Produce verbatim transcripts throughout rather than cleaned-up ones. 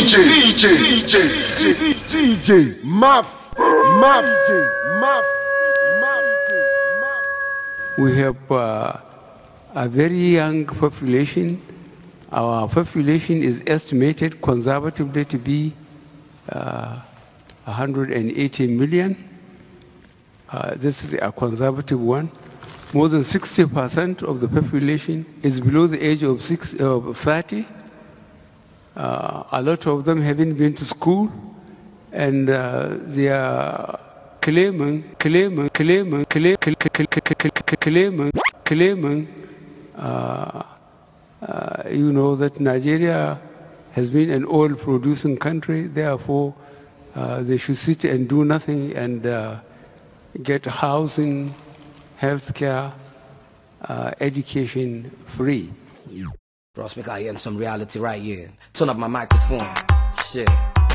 D J, D J, D J, Muff, Muff, Muff, Muff. We have uh, a very young population. Our population is estimated conservatively to be uh, one hundred eighty million. Uh, this is a conservative one. More than sixty percent of the population is below the age of six, uh, thirty. Uh, a lot of them haven't been to school, and uh, they are claiming, claiming, claiming, claiming, claiming, claiming uh, uh, you know, that Nigeria has been an oil-producing country, therefore uh, they should sit and do nothing and uh, get housing, healthcare, uh, education free. Ross, we got in some reality right here. Turn up my microphone. Shit.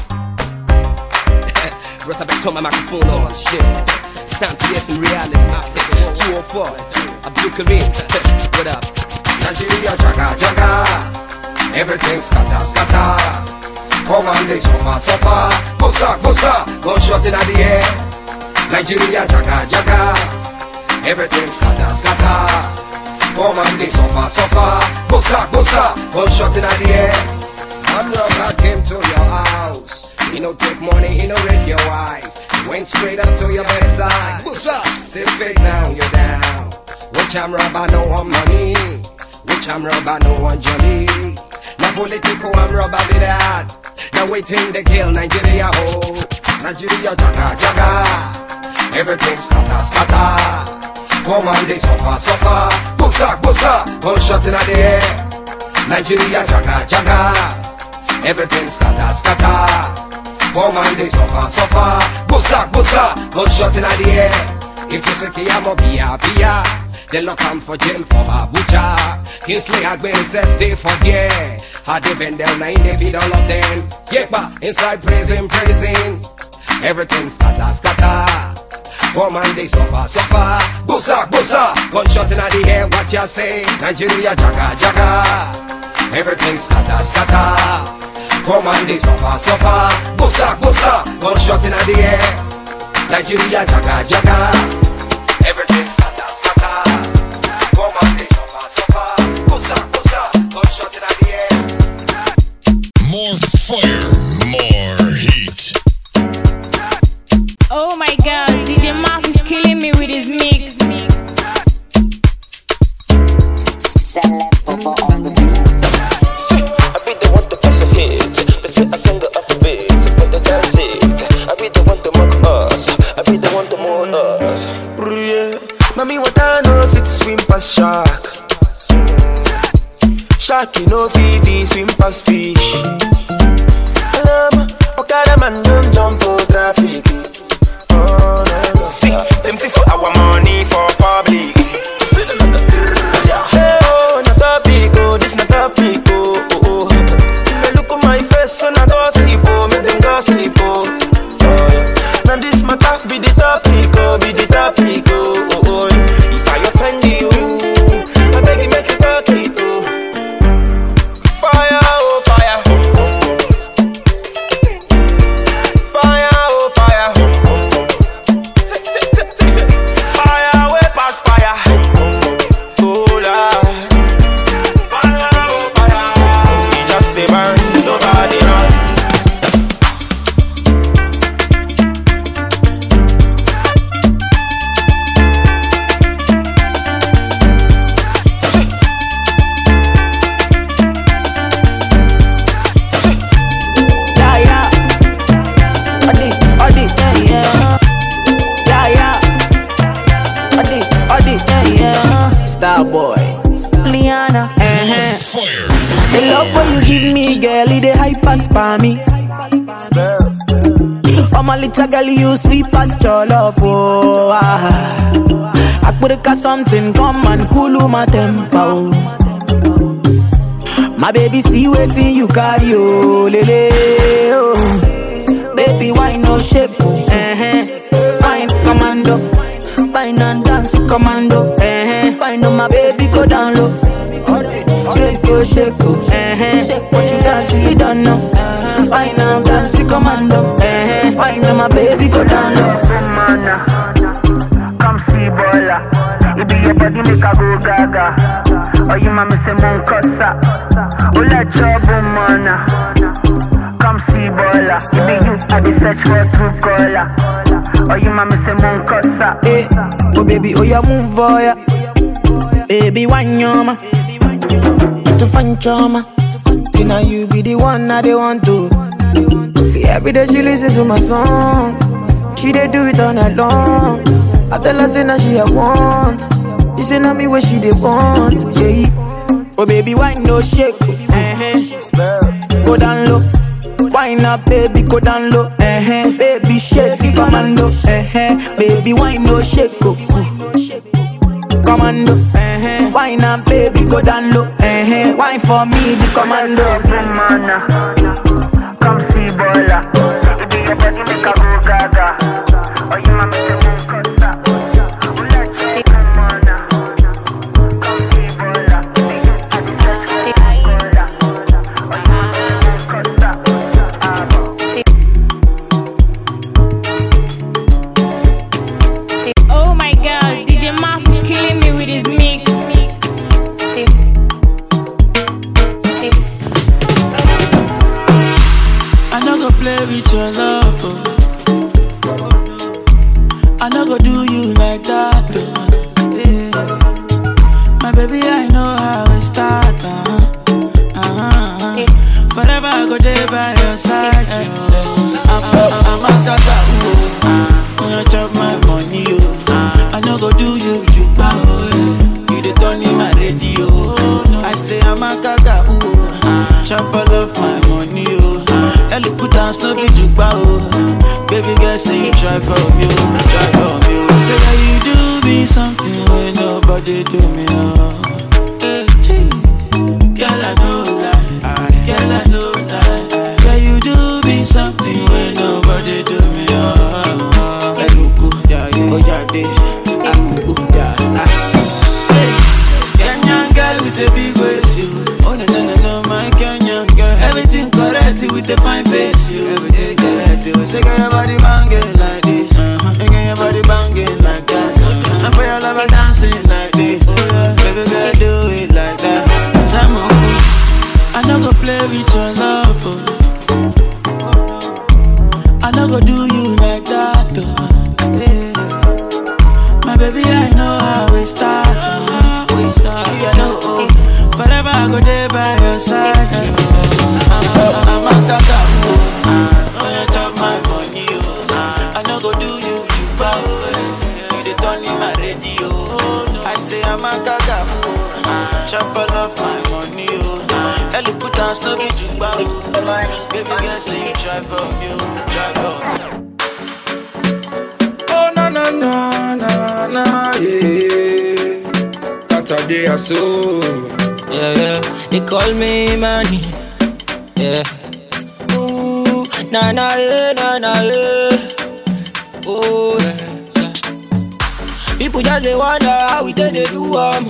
Ross, I better turn my microphone on. Shit. It's time to hear some reality. two oh four. Abdul Karim. What up? Nigeria, jaga, jaga. Everything scatter, scatter. Come on, they suffer, suffer. Bossa, bossa. Gunshot in the air. Nigeria, jaga, jaga. Everything scatter, scatter. Come and they suffer, suffer. Bossa, bossa, gunshot in the air. I'm I came to your house. He no take money, he no rape your wife. He went straight up to your bedside. Bossa, say fake now, you're down. Which I'm robber, no one money. Which I'm robber, no one Johnny. Now political, I'm robber with that. Now waiting the kill Nigeria, ho. Nigeria, jaga, jaga. Everything scatter, scatter. Come on, they suffer, suffer. Bossa, bossa, gunshot in the air. Nigeria, jaga, jaga. Everything scatter, scatter. Come on, they suffer, suffer. Bossa, bossa, gunshot in the air. If you say Kiyamo, Bia, Bia, they lock him for jail for Abuja. Kingsley Agbe himself, they forget. How they bend down, nine, they feed all of them. Yepa, inside prison, prison. Everything scatter, scatter. Come and they suffer, suffer. Bossa, bossa, gunshot in the air, what ya say? Nigeria, jaga, jaga. Everything scatter, scatter. Come and they suffer, suffer. Bossa, bossa, gunshot in the air. Nigeria, jaga, jaga. Everything scatter, scatter. Come and they suffer, suffer. Bossa, bossa, gunshot in the air. More fire, more heat. Oh my god, D J Muff is killing me with his mix. Celeb Popo on the beat. See, I be the one to pass a hit. They say I sang the alphabet, but they can't see it. I be the one to mock us. I be the one to mold us. Yeah. Mommy, what I know if it swim past shark. Shark, you know, fit swim past fish. Um, Okada man don't jump for traffic. Oh, no, no. See, them see for our money for public. Hey, oh, not topic, oh, this not topic, oh, oh, oh. They look at my face, so not gossip, oh, make them gossip, oh. Oh, now this matter be the topic, oh, be the topic, oh, oh, oh. If I offend you, I beg you make you talk it, oh. Fire, oh, fire. Fire, oh, fire. Fire, way past fire. Oh, Lord. Fire, oh, fire. We just stay burn, nobody run. Yeah, yeah. Adi, adi, yeah, yeah. Yeah, yeah. Adi, adi, yeah, yeah. Star boy, Liana, uh-huh. Fire. The love what you give me, girl, it the hype as for me. Oh my little girl, you sweet past your love, oh ah. I put a something, come and cool my tempo. My baby, see waiting you carry, oh, lele, oh. Baby, why no shape, uh-huh. Fine, commando. Fine and dance, commando, uh-huh. Fine on my baby, go down low. Shake, go, shake, go, uh-huh. Shake what you got, you don't know, uh-huh. wine and dance the commando. Eh, wine and my baby go down low. Come see Bola. It be your body make a go gaga. Oh, you mama say mon kosa. Oh, let trouble mana. Come see Bola. It be you at the search for true caller. Oh, you mama say mon kosa. Eh, oh baby, oh ya move oh ya. Baby, wine your ma. To find trauma. See now you be the one that they want to. See every day she listen to my song. She dey do it all night long. I tell her say now she a want. She say now me where she dey want. Yeah. Oh baby, wine no shake. Uh-huh. Go down low. Wine up, baby, go down low. Uh-huh. Baby, shake it, commando. Uh-huh. Baby, wine no shake. Oh. Commando. Uh-huh. Wine up, baby, go down low. Uh-huh. Wine for me, the commando. Come see Bola. It be your body make a go gaga. Oh, you mama say mon kosa. Oh, let you come on now. Come see Bola. It be you at the search for caller. Oh, you mama say mon kosa. Oh my god, D J Maf is killing me with his mix. I no go play with your love, oh. I no go do you like that, oh. Yeah. My baby, I know how it start, uh-huh. Uh-huh. Forever I go there by your side, oh. I'm, I'm a tata, oh. When you chop my money, oh. I no go do you, you bow, oh. You the turn in my radio, oh. I say I'm a gaga, oh. Chop all of my money, oh. Ellie put down, no be jukba, oh. Baby girl, say you try for me, oh. Try for me, oh. Say that you do me something when nobody do me, oh. Hey, gee. Girl, I know lie. Girl, I know lie. Yeah, you do me something when nobody do me, oh. Hey, look good, yeah, yeah. Oh, yeah, this. I'm good, yeah. Say, Kenyan girl with a big waist, you. Oh, no, no, no, no, my Kenyan girl. Everything correct with a fine face, you. Everything correct, you. Say, get your body banging like this. Uh-huh. Get your body banging like that. Uh-huh. And for your lover dancing like this. Oh, yeah. Baby girl, do it like that. Jam on. I no go play with your love, oh. I no go do you like that, oh. Yeah. My baby, I know how we start, oh. We start, yeah, no, oh. Forever I go there by your side, oh. I'm a tata, oh. When you chop my money, oh. I no go do you, you bow, oh. You the turn in my radio, oh. I say I'm a gaga, oh. Chop all of my money, oh. Ellie put down, no be you bow, oh. Baby girl, say you try for me, oh. Try for me. Oh, na na na na na, yeah. Saturday or so. Yeah, yeah. They call me money. Yeah. Ooh, na na yeah, na na yeah. Oh yeah. People just they wonder how we take they do um.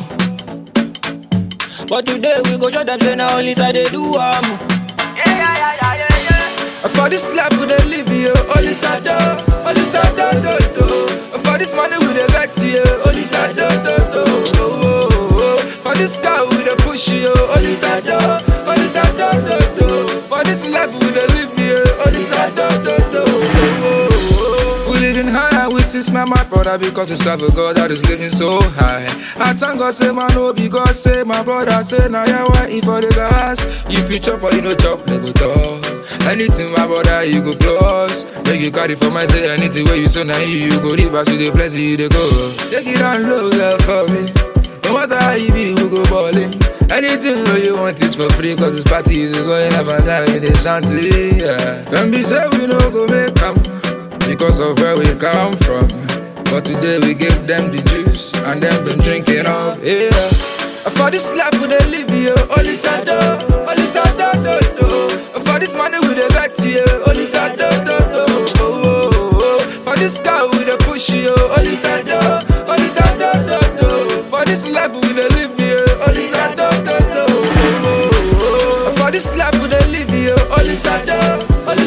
But today we go show them say now only side they do um. Yeah yeah yeah yeah yeah yeah. For this life we dey live here, only side do, only side do do do. For this money we dey get here, only side do do do. For this car we dey push you, only side do, only side do do do. For this life we dey live here, only side do do do. We living high, we still smell my brother because we serve a God that is living so high. I thank God say my no be God say my brother say now yeah why if for the gas. If you chop or you no chop, they go talk. Anything my brother you go plus. Make you carry for my say anything where you so now you, you go reverse to the place you they go. Take it on low girl for me. No matter how you be, we go ballin'. Anything that you want is for free, cause it's parties, we go have a night in the shanty, yeah. When we say we no go make them, because of where we come from. But today we give them the juice, and them been drinking up, yeah. For this life we dey live here, only sada, only sada, do, do. For this money we dey get here, only sada, do, do. For this car we dey push you, only sada, only sada, do, do. For this life we dey live here, only sada, do, do. For this life we dey live here, only sada.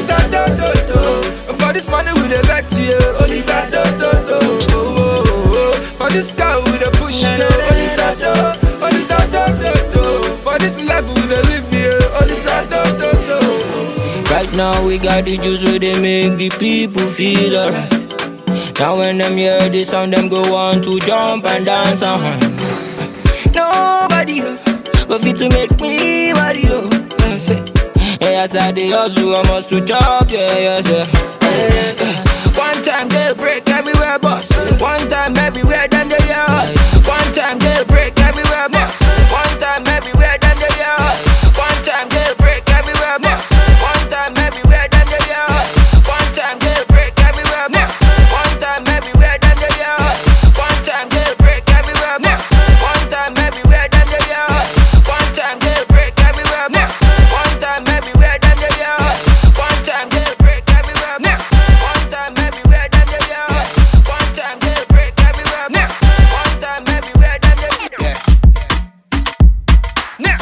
Olisa do do do. For this money we dey vex you, Olisa do do do. For this car we dey push you, Olisa do, Olisa do do do. For this life we dey live you, Olisa do do do. Right now we got the juice where they make the people feel alright. Now when them hear this sound, them go on to jump and dance and whine. Nobody but fit to make me body yo. Yes, I dey hustle, I must to job, yeah, yes, yeah. Yes, yeah. One time they break everywhere, boss. One time everywhere, then they hear us. One time they break everywhere, boss. One time everywhere, then they hear us. One time they break everywhere, boss. One time everywhere, then they hear us. One time they break everywhere, boss. One time everywhere, then they hear us. One time they break everywhere, boss. One time everywhere, then they hear us. One time they break everywhere, boss. One time everywhere, then they hear us. One time they break everywhere, boss. One time everywhere, then they hear us. One time they break everywhere, boss. One time everywhere, then they hear us. Yeah.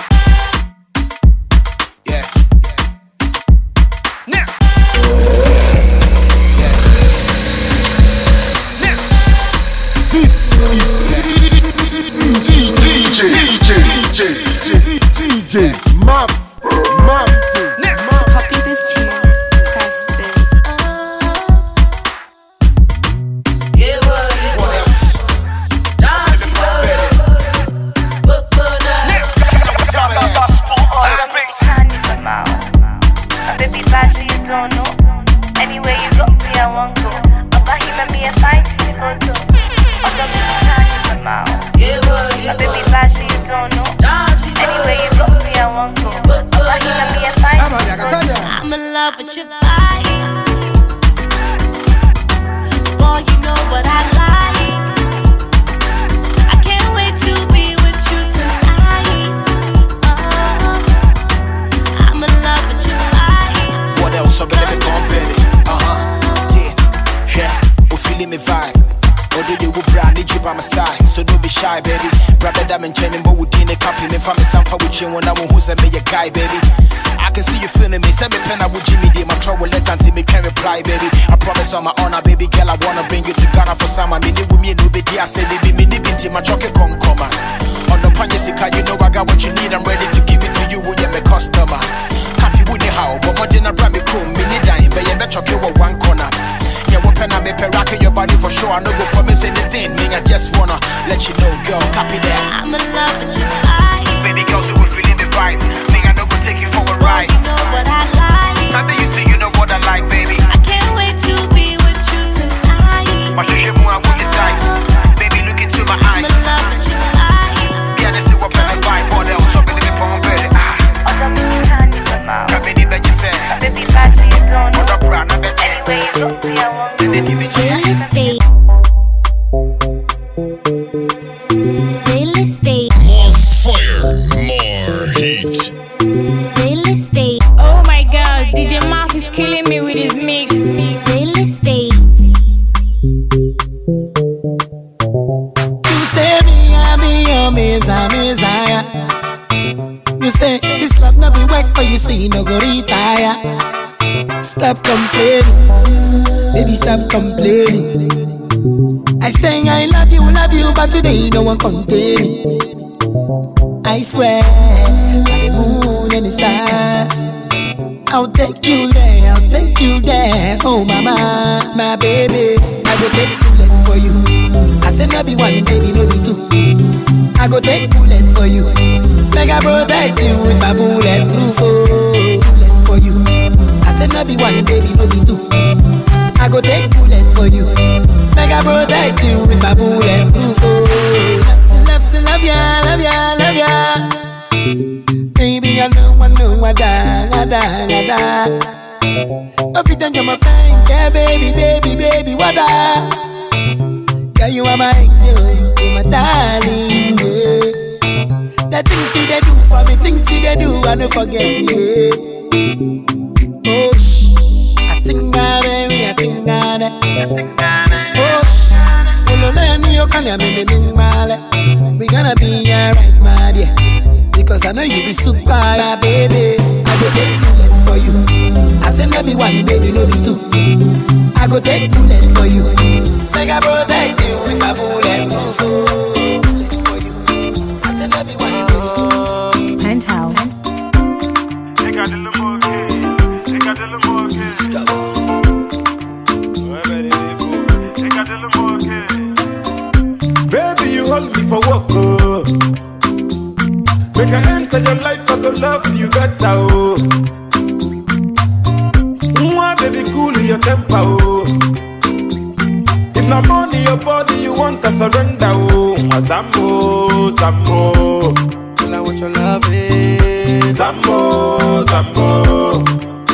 Yeah. Now. This is D J D J D J Maf Maf. To copy this tune, press this. What else? Baby, bad, you don't know. Anyway, you got me, I won't go. But he let me a fight to go to. Other people can't even mouth. Baby, bad, you don't know. Anyway, you got me, I won't go. But he let me a fight to go to. I'm in love with your body. Boy, you know what I like. I can't wait to be with you tonight. Oh, I'm in love with your body. What else? I'm gonna be gone, baby. Uh huh. Yeah, yeah. We feeling me vibe. Although you will brand, need you by my side. So don't be shy, baby. Brother, that man, Jamie, but we didn't copy me. Family, some for with you when I want who's a me a guy, baby. I can see you feeling me. Send me pen, I would Jimmy D. My trouble, let until me can reply, baby. I promise on my honor, baby girl. I wanna bring you to Ghana for summer. Me need with me, no baby. I say, baby, me need binti, my chocolate come, come on. On the Panyasika, you know I got what you need. I'm ready to give it to you when you're my customer. Happy with the how, but more than a brand me cool. Me need dying, but you better chocolate with one corner. Yeah, what pen I make a rock in your body for sure. I no go promise anything, me. I just wanna let you know, girl. Copy that. I'm in love with your body. Baby girl, so we feeling the vibe. Me, I no go take you for a ride. You know what I like. How do you think you know what I like, baby? I can't wait to be with you tonight. My shit move on your side. Baby, look into my eyes. I'm in love with your body. Yeah, this is what pen I vibe. What else? Something in the phone, baby. Ah. Other people can't even mouth. Come in, baby, you say. Baby, bad, you don't know. What up, brand? I bet. Anyway, you got me, I won't go. Playlist fade. Playlist fade. More fire, more heat. Playlist fade. Oh my god, D J Maf is killing me with his mix. Playlist fade. You say me, I be your messiah, messiah. You say this love not be work for you, so you no go retire. Stop complaining, baby, stop complaining. I say I love you, love you, but today no one contain me. I swear, by the moon and the stars, I'll take you there, I'll take you there. Oh mama, my baby, I go take bullet for you. I said no be one, baby, no be two. I go take bullet for you. Make I protect you with my bulletproof oh, bullet for you. I said no be one, baby, no be two. I go take bullet for you. Make I protect you with my bulletproof oh. Love to love ya, love ya, love ya. Baby, I know, I know, I die, I die, I die. If you don't get my friend, yeah, baby, baby, baby, what I? Girl, you are my angel, you my darling, yeah. The things you they do for me, things you they do, I don't forget, yeah. Oh, shh, I think I baby, I think I that. Oh, shh, oh, no, no, no, you can't make me mad. We gonna be alright, my dear. Because I know you be super, my baby. I go take bullet for you. I say no be one, baby, no be two. I go take bullet for you. Make I protect you with my bulletproof. For you. I say no be one, baby. Penthouse. They got the little more kids. They got the little more kids. They got the little more kids. Baby, you hold me for work, oh. Make I enter your life, I go love you better, oh. Mwah, baby, cool in your temper, oh. If not money, your body, you want to surrender, oh. Zambo, Zambo. Tell I what your love is. Zambo, Zambo.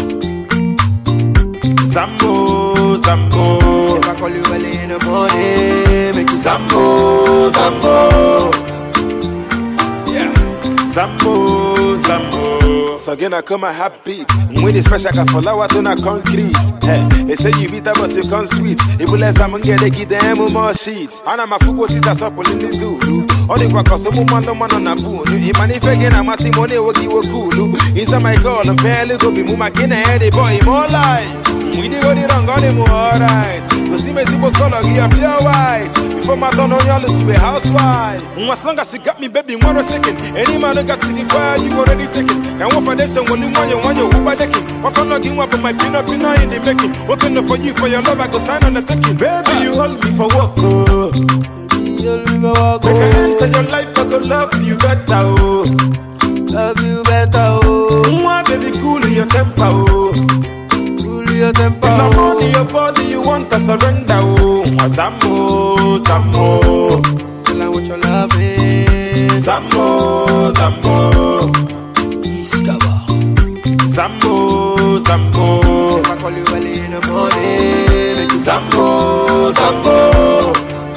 Zambo, Zambo. If I call you early in the morning, make you Zambo, Zambo. Yeah. Zambo, Zambo. So again I come a happy beat. When it's fresh I can follow out on a concrete. Hey, they say you beat up but you come sweet. If you let someone get they give them more sheets. And I'm a football teacher so pulling the do. All the quack cause some man no man on a boon. If man if again I'm a simone will give you cool. Inside my call and barely go be move my kin and the boy more life. We did go the wrong got him alright. Go see me super color give a pure white. Before my son on y'all to a housewife. As long as you got me baby one or second. Any man who got to the choir you already taken. And one for this and when you want you want you who by decking. One for logging one for my peanut peanut in the making. Working for you for your love I go sign on the taking. Baby you hold me for work oh. Baby you hold me for work oh. Make I enter your life I go love you better oh. Love you better oh. Mwah baby cool in your temper oh. Your temper. If not money, your body, you want to surrender. Oh, Zambo, Zambo. Tell I what your love is. Zambo, Zambo. Discover. Zambo, Zambo. If I call you early in the morning, make you Zambo, Zambo.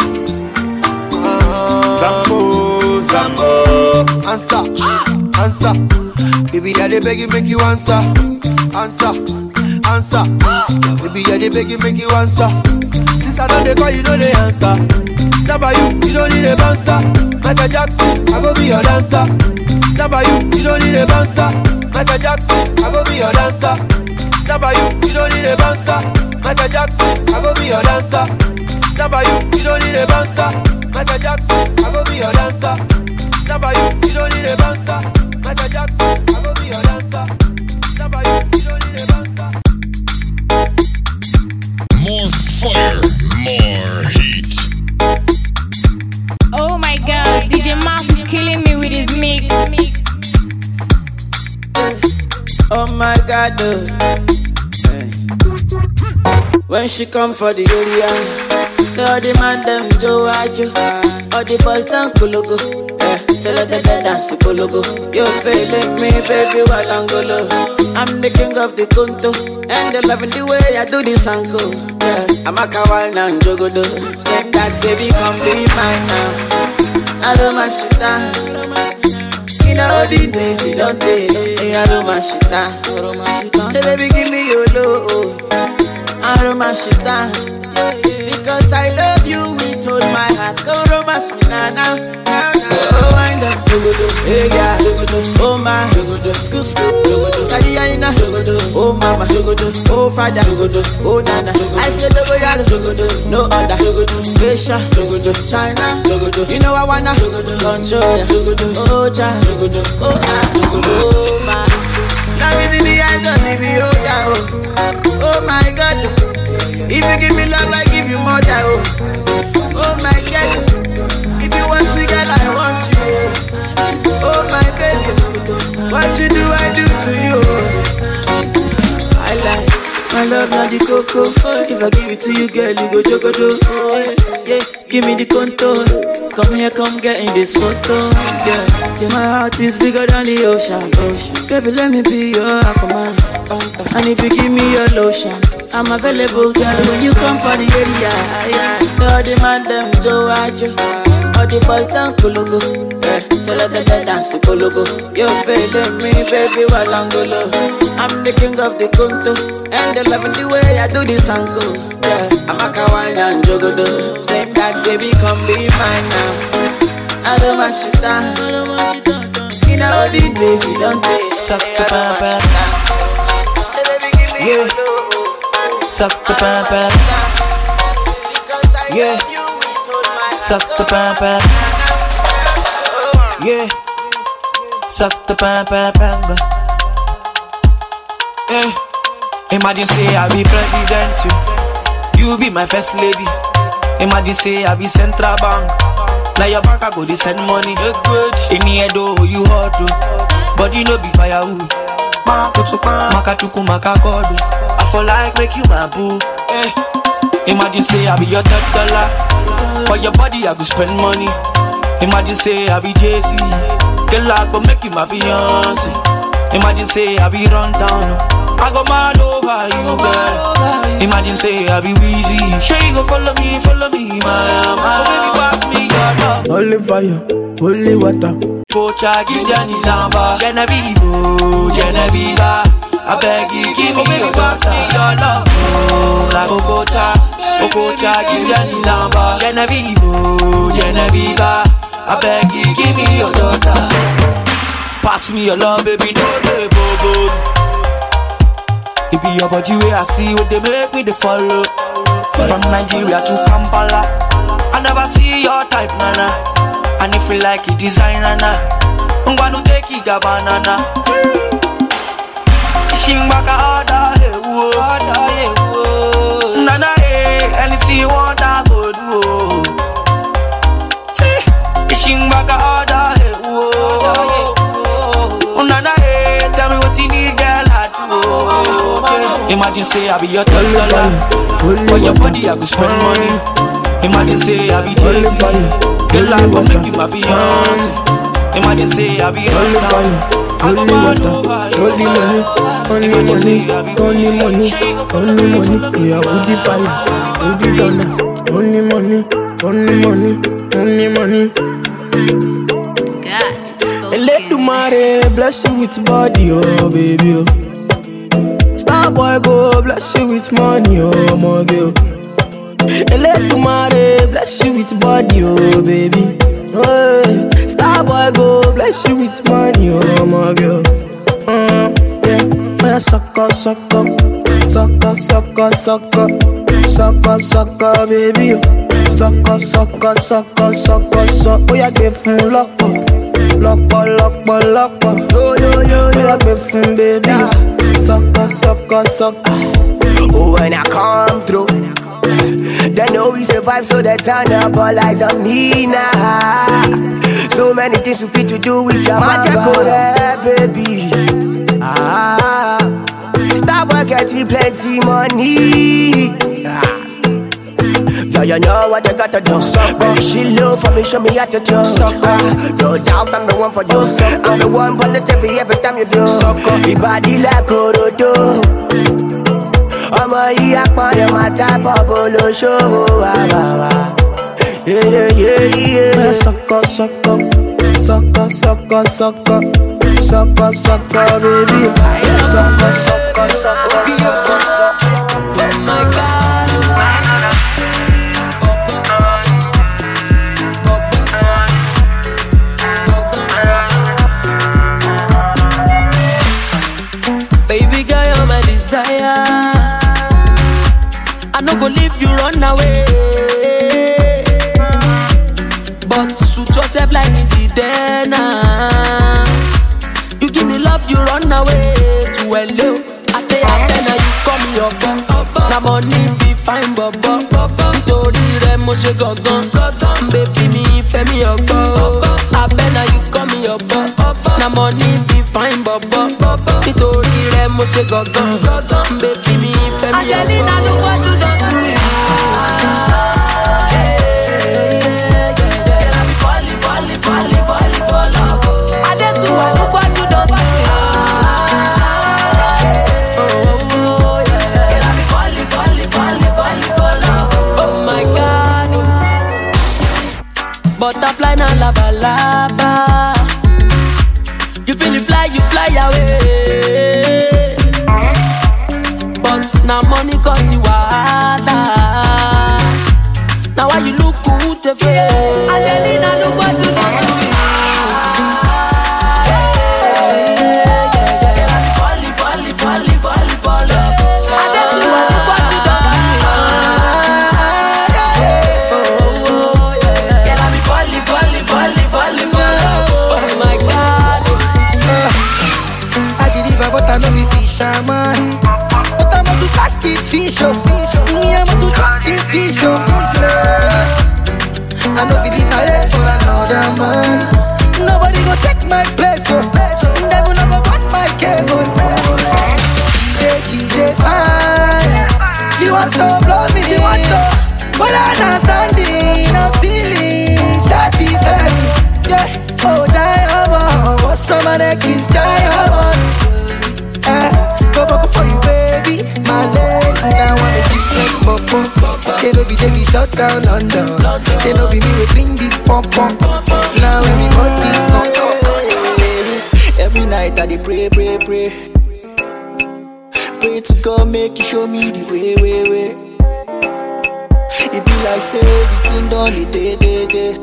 Zambo, Zambo. Answer, answer. Baby, I dey beg you, make you answer, answer. Answer, baby, I dey beg you, make you answer. Since I don't dey call, you know the answer. Now by you, you don't need a bouncer. Michael Jackson, I go be your dancer. Now by you, you don't need a bouncer. Michael Jackson, I go be your dancer. Now by you, you don't need a bouncer. Michael Jackson, I go be your dancer. Now by you, you don't need a bouncer. Michael Jackson, I go be your dancer. Now by you, you don't need a bouncer. Michael Jackson, I go be your dancer. Now by you, you don't need a bouncer. More fire, more heat. Oh my god, D J Marf is killing me with his mix. Oh my god, oh. Hey. When she come for the area, say all the man them Joe Ajo, all the boys down Kulugu. Say let them dance to Kulugu. You feeling me, baby, while Angolo. I'm the king of the Kunto, and they loving the way I do this uncle. Yeah, I'm a kawaii now, Jogodo. Step that baby, come be mine now. I do my shit down. In all the days you don't take, I do my shit down. Say baby, give me your low. I do my shit down. Because I love you with all my heart. Go romance me now, now, now, now. Oh, I know. Hey, yeah. Oh, my. Scoop, scoop. Kadiyaina. Oh, mama. Oh, father. Oh, nana. I said, Dogo Yaro. No other. Asia. China. You know I wanna control ya. Oh, child. Oh, ah. Oh, my. Now is in the eyes of the beholder. Oh, my God. If you give me love, I give you more than oh. Oh my girl, if you want me, girl, I want you. Oh my baby, what you do, I do to you. I like my love, not the cocoa. If I give it to you, girl, you go jogodo. Oh yeah, yeah, give me the contour. Come here, come get in this photo. Yeah, yeah, my heart is bigger than the ocean. Ocean, baby, let me be your aquaman. And if you give me your lotion, I'm available, girl, when you come for the area. Yeah. So all the man them Joe Ajo, all the boys down Kulugu. Yeah. So let them dance to Kulugu. You feeling me, baby, while Angolo. I'm the king of the Kunto, and they loving the way I do this uncle. Yeah, I'm a kawaii and Jogodo. Same that baby, come be mine now. I do my shit down. In all the days you don't take, so I do my shit down. Say baby, give me Yeah. Suck the pam pam. Yeah. Suck the pam pam. Yeah. Suck the pam pam pam. Yeah. Imagine say I be president, you, you be my first lady. Imagine say I be central bank, now your bank I go to send money. In the head oh you hot oh, but you know be firewood. Makatuku makakodo, I feel like make you my boo. Eh. Imagine say I be your third dollar, for your body I go spend money. Imagine say I be Jay-Z, girl I go make you my Beyonce. Imagine say I be run down, I go mad over you, girl. Imagine say I be Weezy, sure you go follow me, follow me, my my baby pass me your love. Holy fire, holy water. Coach, I give you any number. Genevieve, oh, Genevieve, I beg you, give me your pass me your love. Oh, like a coach, oh coach, I give you any number. Genevieve, oh, Genevieve, I beg you, give me your daughter. Pass me your love, baby, no day, bobo. It be your body way I see what they make me they follow. From Nigeria to Kampala, I never see your type, nana. And if you like it, designer, na, I'm gonna take it a banana. Shing back a order, hey, whoa, order, hey, whoa. Nana, hey, anything you want, I go do. Shing back a order, hey, whoa. Nana, hey, tell me what you need, girl, I do. Imagine say I be your third dollar, for your body I go spend money. Imagine say I be Jay-Z, girl, I go make you my Beyonce. Imagine say I be only fire, only water, only money, only money, only money, only money. We are only fire, only dollar, only money, only money, only money. Let the mare bless you with body, oh baby, oh. Star boy go bless you with money, oh my girl. Let the mare bless you with body, oh baby. Oh, star boy go bless you with money, oh my girl. Mm, yeah, man, suck up, suck up, suck up, suck up, suck up, suck up, suck up, baby. Suck up, suck up, suck up, suck up, suck up. Oh yeah, give him lock up, lock up, lock up, lock up. Yo yo yo, oh yeah, give him baby. Suck up, suck up, suck up. Oh, when I come through, they know we survive, so they turn up all eyes on me now. So many things we fit to do with your magical hair, baby. Ah, Starboy getting plenty money. Ah. Yeah, you know what you gotta do. Baby, she low for me, show me how to do. Ah, no doubt I'm the one for you. I'm the one positive every time you do. Your body like Orodo. I'm a yakman, my type of olosho. Yeah, yeah, yeah. Suck up, suck up, suck up, suck up, suck up, suck up, suck up, baby. Suck up, suck up, suck up, suck up, suck up. Oh my God. Baby girl, you're my desire. I no go leave you run away, but suit yourself like Njidena. You give me love, you run away to hello. I say I better you call me your bum. Na money be fine, bobo. Nítorí rẹ̀ mo ṣe gangan. Baby mi fẹ́ mi ọgbọ́. I better you call me your bum. Na money be fine, bobo. Nítorí rẹ̀ mo ṣe gangan. Baby mi fẹ́ mi ọgbọ́. Angelina, look what you done to me. Girl, I be falling, falling, falling, falling for love. Adesuwa, look what you done to me. Girl, I be falling, falling, falling, falling for love. Oh my God. Butterfly na laba laba. You feel it fly, you fly away. But now money cause you wahala. Now why you look good to feel? Angelina, look what you done to me. Girl, I be falling, falling, falling, falling for love. I know if it my race for another man. Nobody go take my place, so never no go cut my cable. She say, she say fine. She want to blow me, she want to, but I not standing, no ceiling. Shawty fell, yeah. Oh diamond, what's on my neck is diamond. Eh, go back for you, baby, my lady. Now I'm a different pop. She no be David shut down London. She no be me we bring this pop pop. Now everybody come up. Every night I dey pray, pray, pray. Pray to God make you show me the way, way, way. It be like say the thing done the day, day, day.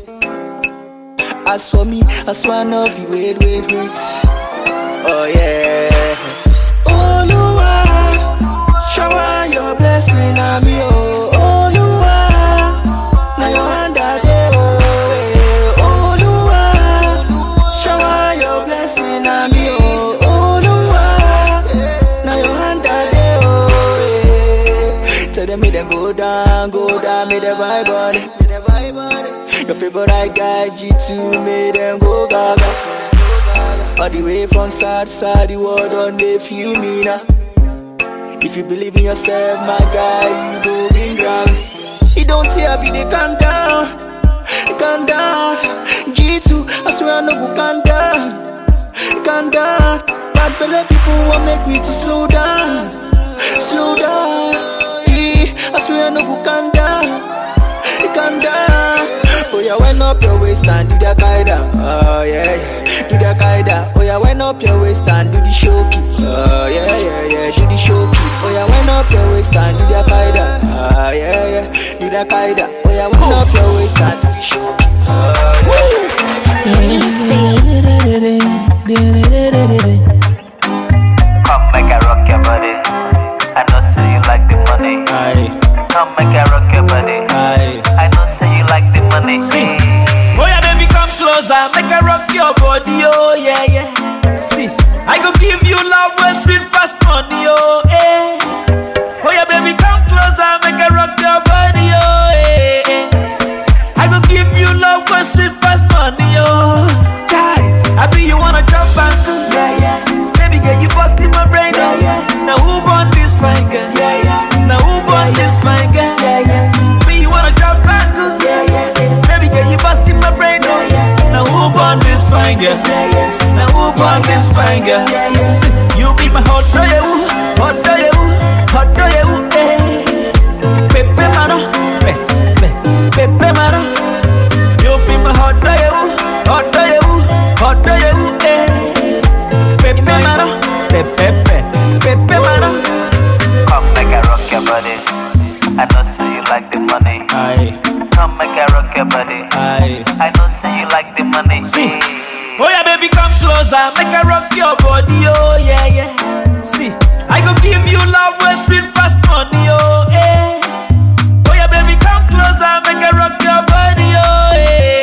As for me, I swear not be wait, wait, wait. Oh yeah. Oh Lord, shower your blessing on me, oh. Oh Lord, now your hand are there, oh. Oh Lord, shower your blessing on me, oh. Oh Lord, now your hand are there, oh. Tell them me them go down, go down, me the vibe on it. Your favorite guy G two, me them go gaga. All the way from side to side, the world on they feel me now. If you believe in yourself, my guy, you go bring ground. It don't tell me they calm down, calm down. G two, I swear I no go calm down, calm down. Bad belly people want make me to slow down, slow down. Yeah, I swear I no go calm down, calm down. Oh yeah, wind up your waist and do the kaida. Oh yeah, yeah, do the kaida. Oh yeah, wind up your waist and do the shoki. Oh yeah, yeah, yeah, do the shoki. Oh yeah, wind up your waist and do the kaida. Oh yeah, yeah, do the kaida. Oh yeah, wind up your waist and do the shoki. Come make I rock your body. I know say you like the money. Aye. Come make I rock your body. Aye. I know say you like the money. See. Oh yeah, baby, come closer, make I rock your body. Oh yeah, yeah. See, I go give you love where sweet past money. Oh eh. Oh yeah, baby, come closer, make I rock your body. Oh eh. eh. I go give you love where sweet past money. Oh, die. I be you wanna jump back. Yeah, yeah. Baby girl, you busting my brain. Yeah, yeah. Now who born this fine girl? Yeah, yeah. Now who born this fine girl? Yeah, yeah. Me you wanna drop back? Yeah, yeah. Baby girl, you busting my brain. Yeah, yeah. Now who born this fine girl? Yeah, yeah. Now who born this fine girl? Yeah, yeah. You be my hot dog, hot dog, hot dog, eh? Pepe mano, pe, pe, pepe mano. You be my hot dog, hot dog, hot dog, eh? Pepe mano, pe, pe, pe, pepe mano. Come make I rock your body. I know say you like the money. Aye. Come make I rock your body. Aye. I know say you like the money. See. Oh yeah, baby, come closer, make I rock your body. Oh yeah, yeah. See, I go give you love where sweet past money. Oh eh. Oh yeah, baby, come closer, make I rock your body. Oh eh.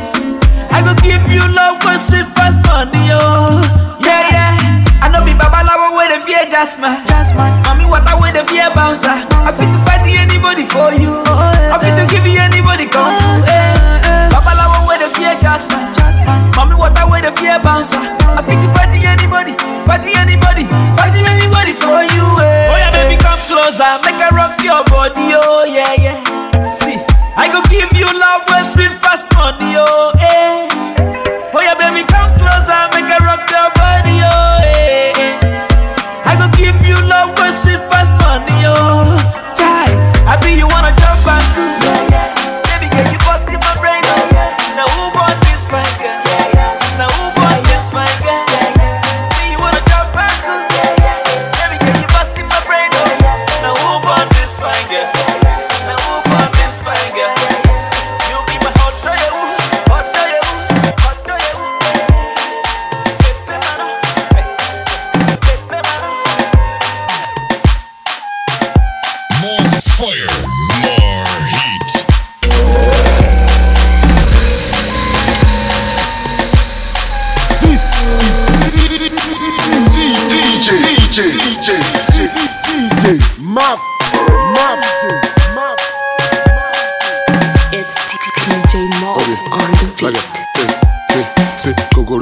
eh. I go give you love where sweet past money. Oh yeah, yeah. I know be babalawo where the fear jasmine. Mommy, what I wear the fear bouncer. I fit to fight anybody for you. I fit to give you anybody come through. Eh. Babalawo where the fear jasmine. Mommy, what I wear the fear bouncer. I fit to fight anybody, fight anybody, fight anybody for you. Eh. Oh yeah, baby, come closer, make I rock your body. Oh yeah, yeah. See, I go give you love where sweet past money. Oh eh. Oh yeah, baby, come closer, make I rock your body. Oh eh. eh. I go give you love where sweet past money. Oh, die. I be you wanna jump back. Yeah, yeah. Baby, girl,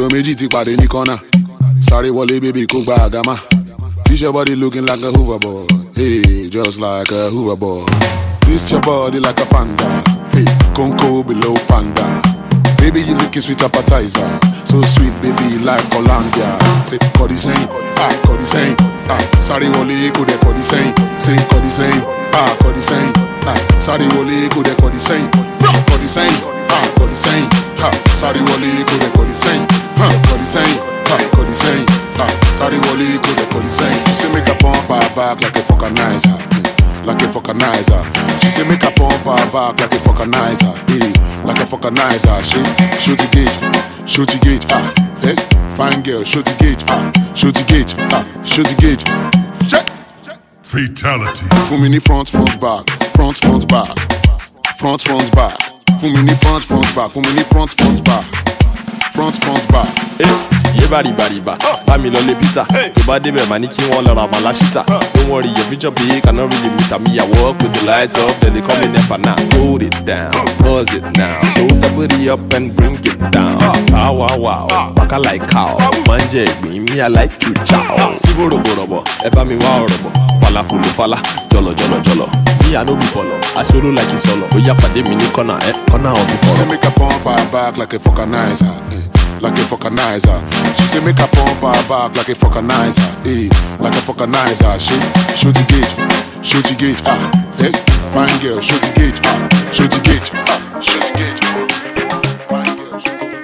Èèyàn méjì ti pàdé ní corner. Sorry, wọlé baby kó gba àgámà. This your body looking like a hoverboard. Hey, just like a hoverboard. This your body like a panda. Hey, Conco below panda. Baby, you looking sweet appetizer. So sweet, baby, like Colombia. Say, Cody saying, ah, Cody saying, ah, sorry, wọlé kó dẹ̀ Cody saying, say, Cody saying, ah, Cody saying, ah, sorry, wọlé kó dẹ̀ Cody saying, Cody saying, ah, Cody saying, ah, sorry, wọlé kó dẹ̀ Cody saying, ah, Cody saying, ah, Cody saying, ah, sorry, wọlé kó dẹ̀ Cody saying. She say make a pump her back like a vulcanizer, like a vulcanizer. She say make a pump her back like a vulcanizer, eh, like a vulcanizer. She shoot the gauge, shoot the gauge, ah, hey, fine girl, shoot the gauge, ah, shoot the gauge, ah, shoot the gauge. Fatality. Fún mi ní front, front, back, front, front, back, front, front, back. Fún mi ní front, front, back, fún mi ní front, front, back, front, front, back. Hey, yeah, body, body, back. Buy me lonely pizza. To buy the man, money, king, all around my lashita. Don't worry, your future big, cannot really meet me. I walk with the lights up, then they call me Nepa now. Hold it down, pause it now. Hold the booty up and bring it down. Wow, wow, wow. Baka like cow. Manje, me, me, I like to chow. Skibo robo robo, eba mi wa robo. Fala fulu fala, jolo jolo jolo. Me, I no be follow. I solo like you solo. Oh, yeah, pade me ni corner, eh, corner of the Say make a pump her back like a vulcanizer, eh, like a vulcanizer. She say make a pump her back like a vulcanizer, eh, like a vulcanizer. She shoot the gauge, shoot the gauge, ah, hey, fine girl, shoot the gauge, ah, shoot the gauge, ah, shoot the gauge. Fine girl, shoot the gauge.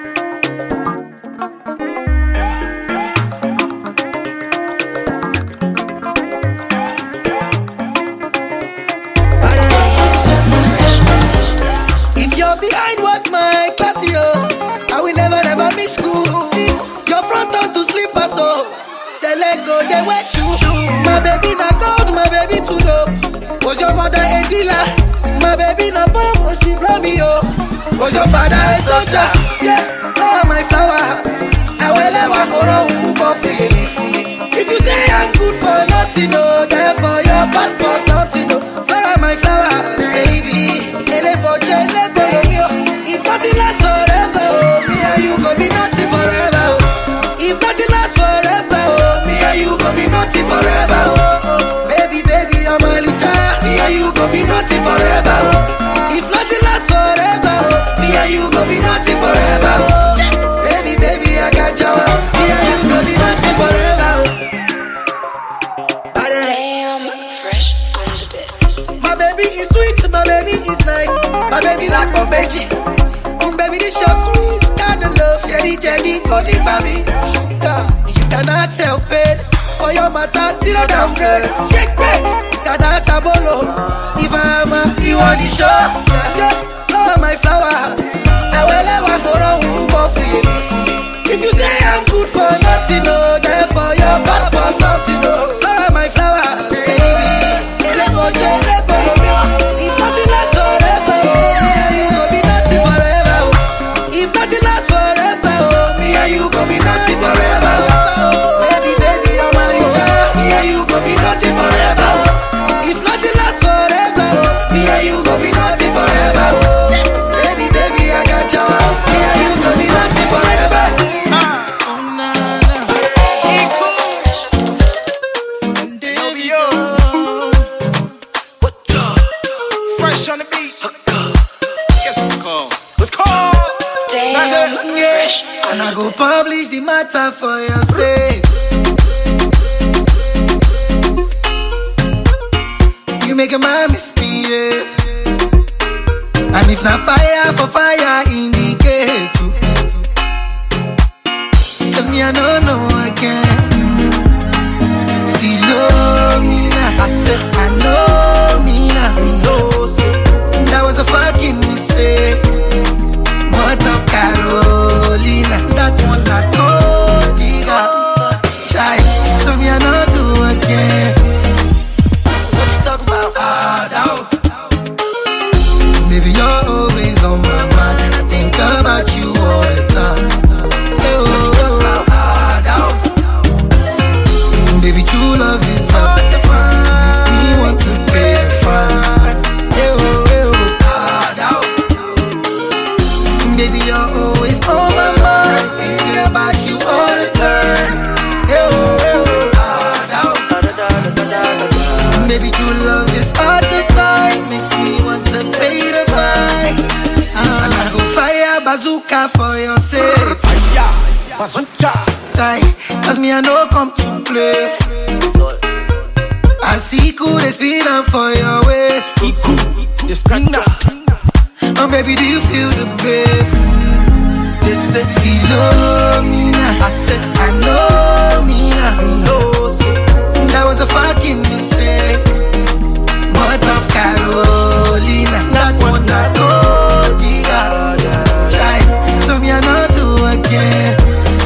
If you're behind what's my class, yo, I will never, never miss school. Your front on to slippers, so say let go, they wear shoe. My baby not gold, my baby too low. Was your mother a dealer? My baby not bomb, was she brought me up? Was your father a soldier? Yeah, oh my flower. I will never go wrong, but feel me for me. If you say I'm good for nothing, no, therefore you're bad for something, no. Flower, my flower, baby. Ele boche, ele bolo mio. If nothing lasts forever, oh, me and you go be nothing forever, oh. If nothing lasts forever, oh, me and you go be nothing forever, oh, oh. Baby, baby, I'm a licha. Me and you go be nothing forever, oh. If nothing lasts forever, oh, me and you go be nothing forever, oh. Baby, baby, I got you. Me and you go be nothing forever, oh. Damn, fresh on the bed. My baby is sweet, my baby is nice. My baby like my baby. Oh baby, this your sweet kind of love. Jelly, jelly, go deep, baby. Sugar, you cannot help it. For your matter, zero downgrade. Shake break, you cannot tabolo. If I'm a, you on the show. Yeah, yeah, oh my flower. I will never go wrong, but feel me. If you say I'm good for nothing, no, therefore you're bad for something, no. Flower, my flower, baby. Ele boche, ele bolo mio. If nothing lasts forever, oh, me and you go be nothing forever, oh. If nothing lasts forever, oh, me and you go be nothing forever, oh. Baby, baby, I'm a richer. Me and you go be nothing forever, oh. If nothing lasts forever, oh, me and you go be nothing forever, oh. Baby, baby, I got you. Me and you go be nothing forever. Fresh on the beat. Guess what's called? What's called? Damn, fresh. And I go publish the matter for your sake. You make a man misbehave. And if not fire for fire, indicate too. Cause me I don't know I can. Philomena, I said I know me now. No, so that was a fucking mistake. What of Carolina? That one I told you. Child, so me I know do again. What you talking about? Ah, down. Baby, you're always on my mind. I think about you all the time. Hey, oh, what you talking about? Ah, down. Baby, true love is hard to find. Makes me want to pay a fine. Hey, oh, hey, oh, ah, down. Baby, you're always on my mind. Thinking about bazooka for your sake. Fire, bazooka. Cause me I know come to play. I see cool they spin up for your waist. The spin up. Oh baby, do you feel the bass? They say Philomena. I said I know me now. No, so that was a fucking mistake. But of Carolina, not one, not two, dear. Child, so me I know do again.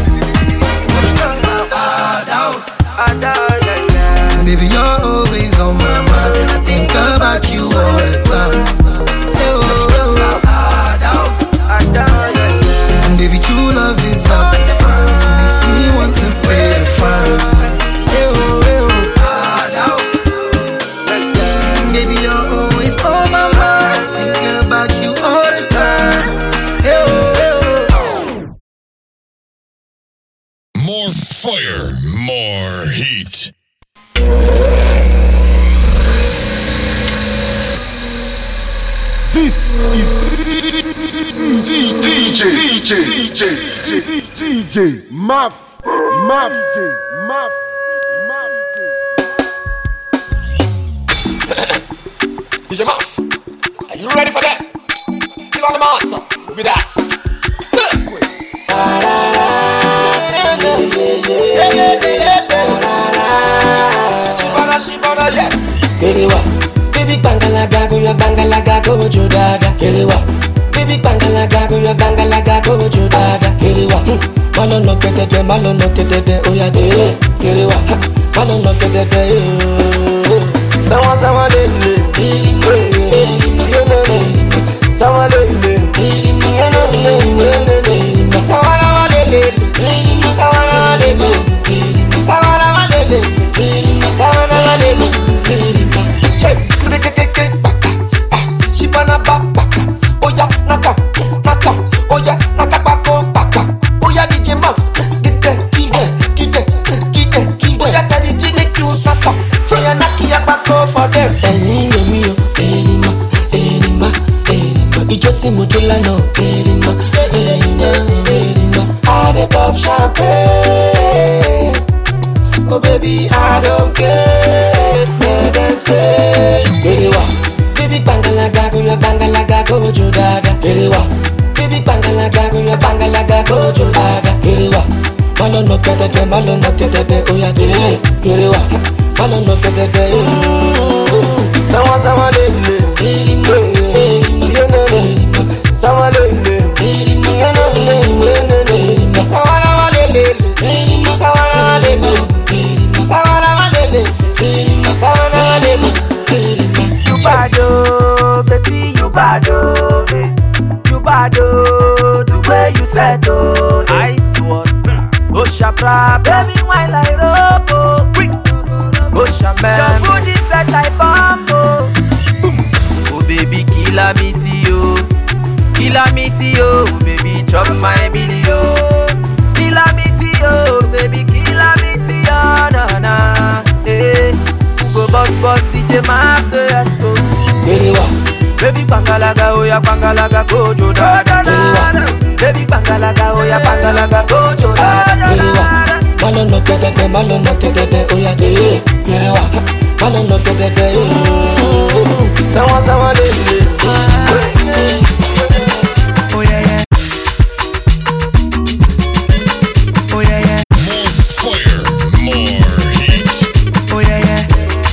Baby, you're always on my mind. I think about you all the time. Baby, true love is up to front. Makes me want to pay the fine. Baby, you're always on my mind. Thinking about you all the time. More fire, more heat. This is D J, D J, D J, D J, Muff, Muff, Muff, D J Muff, are you ready for that? Still on the monster with that. Kelewa, baby bangalaga go ya bangalaga go jodada. Kelewa, baby bangalaga go ya bangalaga go jodada. Kelewa, malo no kedede, malo no kedede, oya de. Kelewa, malo no kedede. Sawa sawa de de, you know me. Sawa de de, you know me. Sawa sawa de de, sawa sawa de de, sawa sawa de de, sawa sawa de de. She wanna back back. Oh yeah, naka, naka. Oh yeah, naka bako baka. Oh yeah, D J Muff. Get there, give there, give there, give there, give there. Oh yeah, daddy G make you naka. Say ya naki ya bako for them. Elio mio, elima, elima, elima. Ijo ti mo jo lana, elima, elima, elima. I dey pop champagne. Oh baby, I don't care. Let them say, Kelewa, baby bangalaga go ya bangalaga go jodada. Kelewa, baby bangalaga go ya bangalaga go jodada. Kelewa, malo no kedede, malo no kedede, oya de. Kelewa, malo no kedede. Sawa sawa de de, you know me. Sawa de de, you know me. Sawa sawa de de, sawa sawa de de. You bad oh, baby, you bad oh, you bad oh, the way you said oh, ice water, oh shabra, baby wine like robo, quick, oh shaman, your booty set like bomb oh, oh baby killer me to you, killer me to you, baby chop my million, killer me to you, baby killer me to you, na na, eh. Go boss boss D J Muff de ya so. Kelewa, baby bangalaga oh ya bangalaga go jodada. Kelewa, baby bangalaga oh ya bangalaga go jodada. Kelewa, malo no kedede, malo no kedede oh ya de. Kelewa, malo no kedede. Sawa sawa de de. Oh yeah yeah. Oh yeah yeah. More fire, more heat. Oh yeah yeah.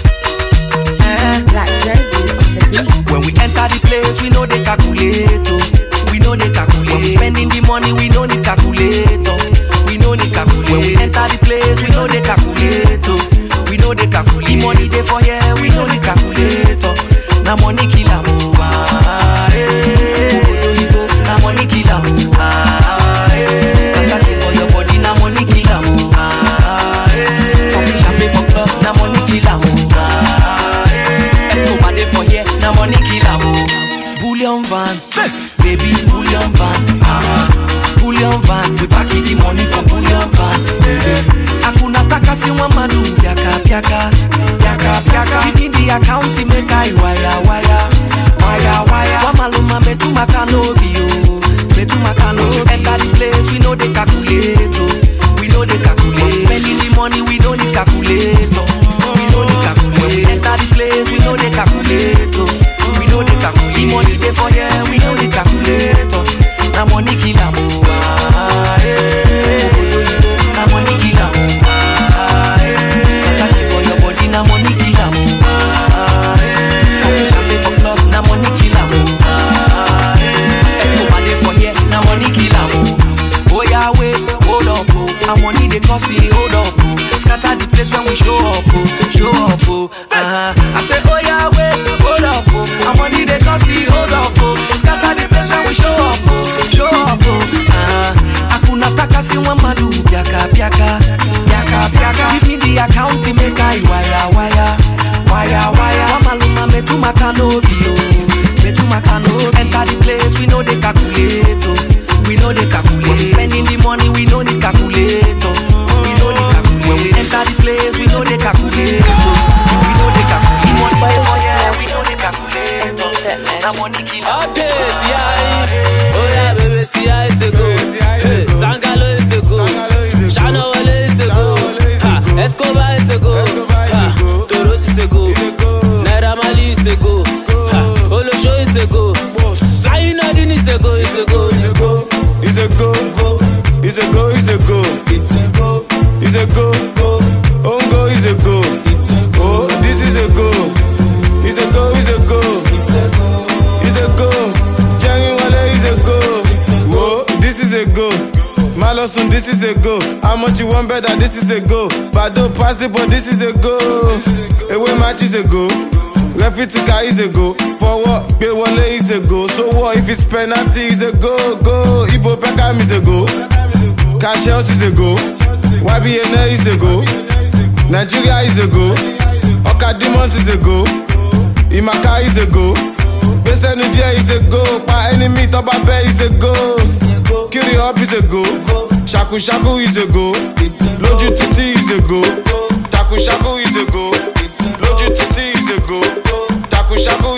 When we enter the place, we know they calculate. Oh. We know they calculate. When we spending the money, we know they calculate. Oh. We know they calculate. When we enter the place, we know they calculate. Oh. We know they calculate. The money they for here, we know they calculate. Oh. Now money kill 'em. Ah, eh. Now money kill 'em. Ah, eh. Versace for your body, now money kill 'em. Ah, eh. Popping champagne for club, now money kill 'em. Ah, eh. Escobar they for here, now money kill 'em. Bullion van, baby bullion van. Ah, bullion van, we pack the money for bullion van. Hakuna taka si wamadu, piaka piaka, piaka piaka. Give me the account to make I wire wire, wire wire. Wamaluma metu makanobi yo, metu makanobi. they cause it, hold up, oh. Scatter the place when we show up, oh. Show up, oh. Uh-huh. I say, oh yeah, wait, hold up, oh. I'm money they cause it, hold up, oh. Scatter the place when we show up, oh. Show up, oh. Uh-huh. Akuna taka si wamadu, biaka, biaka, biaka, biaka. Give me the account, make I wire, wire, wire, wire. Wamaluma metu makanobi, oh. Metu makanobi. Enter the place, we know they calculate, oh. We know they calculate. When we spending the money, we know they calculate, oh. We know they calculate. When we enter the place, we know they calculate, oh. We know they calculate. The money they for yeah, we know they calculate, oh. Now money kill. Okay, C I. Oh yeah, baby, C I is a go. Hey, Sangalo is a go. Shana Wale is a go. Ha, Escobar is a go. Ha, Toros is a go. Naira Mali is a go. Ha, Olosho is a go. Ainadin is a go. Is a go. Is a go. Is a go. Is a go. Is a go. Ongo is a go. Oh, this is a go. Is a go. Is a go. Is a go. Jerry Wale is a go. Whoa, this is a go. Malosun, this is a go. How much you want better? This is a go. Bado pass it, but this is a go. Away match is a go. Refitika is a go. Forward, Bewale is a go. So what if it's penalty is a go? Go. Ibo Pekam is a go. Cash House is a go. Y B N A is a go. Nigeria is a go. Oka Demons is a go. Imaka is a go. Bese Nigeria is a go. Pa enemy Toba Bay is a go. Kiri Up is a go. Shaku Shaku is a go. Loju Titi is a go. Taku Shaku is a go. Loju Titi is a go. Taku Shaku